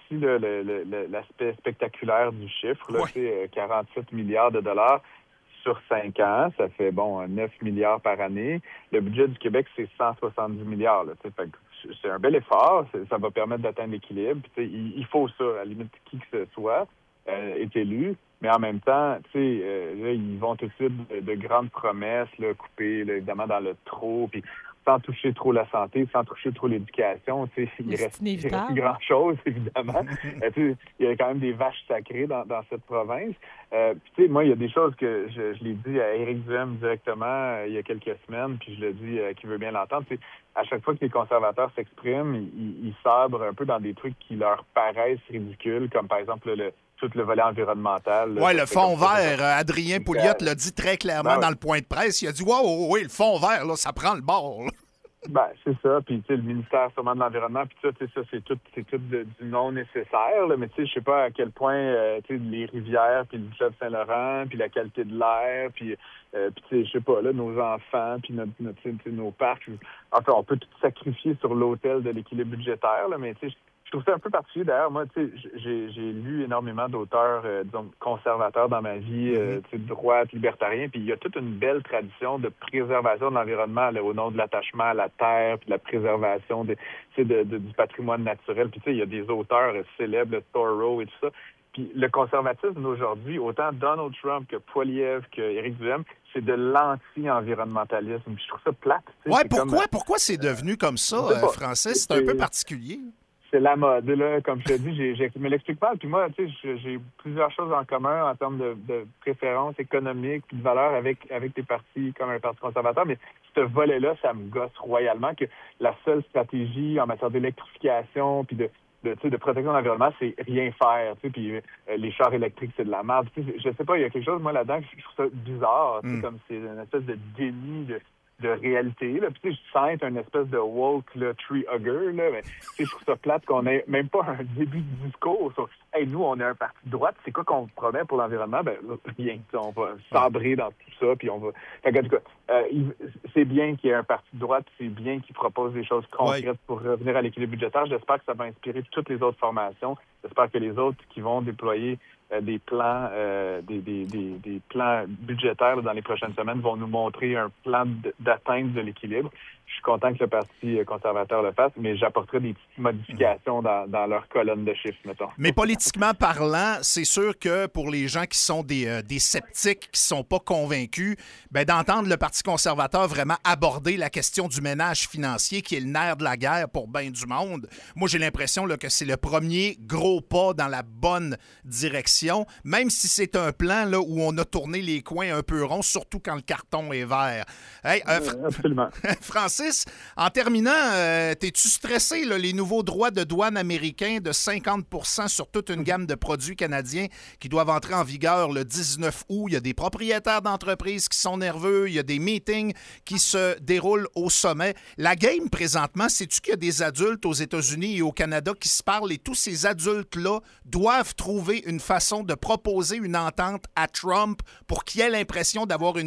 l'aspect spectaculaire du chiffre. Là, ouais. 47 milliards de dollars sur 5 ans. Ça fait, 9 milliards par année. Le budget du Québec, c'est 170 milliards. Là, c'est un bel effort. Ça va permettre d'atteindre l'équilibre. Puis, il faut ça, à la limite, qui que ce soit est élu. Mais en même temps, tu sais, là, ils vont tout de suite de grandes promesses, là, couper, là, évidemment, dans le trop, puis sans toucher trop la santé, sans toucher trop l'éducation. Tu sais, il reste grand-chose, évidemment. Il y a quand même des vaches sacrées dans cette province. Puis, tu sais, moi, il y a des choses que je l'ai dit à Éric Duhaime directement il y a quelques semaines, puis je le dis qui veut bien l'entendre. Tu sais, à chaque fois que les conservateurs s'expriment, ils sabrent un peu dans des trucs qui leur paraissent ridicules, comme par exemple tout le volet environnemental. Oui, le fond vert. Adrien Pouliot l'a dit très clairement dans le point de presse. Il a dit oui, le fond vert, là, ça prend le bord. C'est ça. Puis, tu sais, le ministère sûrement de l'Environnement, puis ça, c'est tout du non nécessaire. Là. Mais, tu sais, je sais pas à quel point, tu sais, les rivières, puis le fleuve Saint-Laurent, puis la qualité de l'air, puis tu sais, je sais pas, là, nos enfants, puis nos parcs. Enfin, on peut tout sacrifier sur l'autel de l'équilibre budgétaire, là, mais, tu sais, je trouve ça un peu particulier. D'ailleurs, moi, tu sais, j'ai lu énormément d'auteurs, disons, conservateurs dans ma vie, tu sais, droite, libertarien, puis il y a toute une belle tradition de préservation de l'environnement là, au nom de l'attachement à la terre, puis de la préservation du patrimoine naturel. Puis, tu sais, il y a des auteurs célèbres, Thoreau et tout ça. Puis, le conservatisme d'aujourd'hui, autant Donald Trump que Poilievre, que Éric Duhaime, c'est de l'anti-environnementalisme. Puis, je trouve ça plate. Ouais, pourquoi c'est devenu comme ça, Francis? C'est un peu particulier. C'est la mode, là, comme je te dis, je me l'explique pas. Puis moi, tu sais, j'ai plusieurs choses en commun en termes de préférences économiques puis de valeurs avec des partis comme un parti conservateur, mais ce volet-là, ça me gosse royalement que la seule stratégie en matière d'électrification puis de protection de l'environnement, c'est rien faire. Tu sais, puis les chars électriques, c'est de la merde. Tu sais, je sais pas, il y a quelque chose, moi, là-dedans, que je trouve ça bizarre. Comme c'est une espèce de déni de réalité. Là. Puis, tu sais, je sens être une espèce de woke là, tree hugger. Là, mais, tu sais, je trouve ça plate qu'on ait même pas un début de discours sur « Hey, nous, on est un parti de droite. C'est quoi qu'on promet pour l'environnement? » Ben, rien. On va sabrer dans tout ça. Puis on va... Fait que, en tout cas, c'est bien qu'il y ait un parti de droite. C'est bien qu'il propose des choses concrètes pour revenir à l'équilibre budgétaire. J'espère que ça va inspirer toutes les autres formations. J'espère que les autres qui vont déployer des plans des plans budgétaires là, dans les prochaines semaines vont nous montrer un plan d'atteinte de l'équilibre. Je suis content que le Parti conservateur le fasse, mais j'apporterai des petites modifications dans leur colonne de chiffres, mettons. Mais politiquement parlant, c'est sûr que pour les gens qui sont des sceptiques, qui sont pas convaincus, ben d'entendre le Parti conservateur vraiment aborder la question du ménage financier, qui est le nerf de la guerre pour bien du monde, moi j'ai l'impression là, que c'est le premier gros pas dans la bonne direction, même si c'est un plan là, où on a tourné les coins un peu ronds, surtout quand le carton est vert. Hey, absolument. Francis, Francis, en terminant, t'es-tu stressé, là, les nouveaux droits de douane américains de 50 % sur toute une gamme de produits canadiens qui doivent entrer en vigueur le 19 août? Il y a des propriétaires d'entreprises qui sont nerveux, il y a des meetings qui se déroulent au sommet. La game, présentement, sais-tu qu'il y a des adultes aux États-Unis et au Canada qui se parlent et tous ces adultes-là doivent trouver une façon de proposer une entente à Trump pour qu'il ait l'impression d'avoir une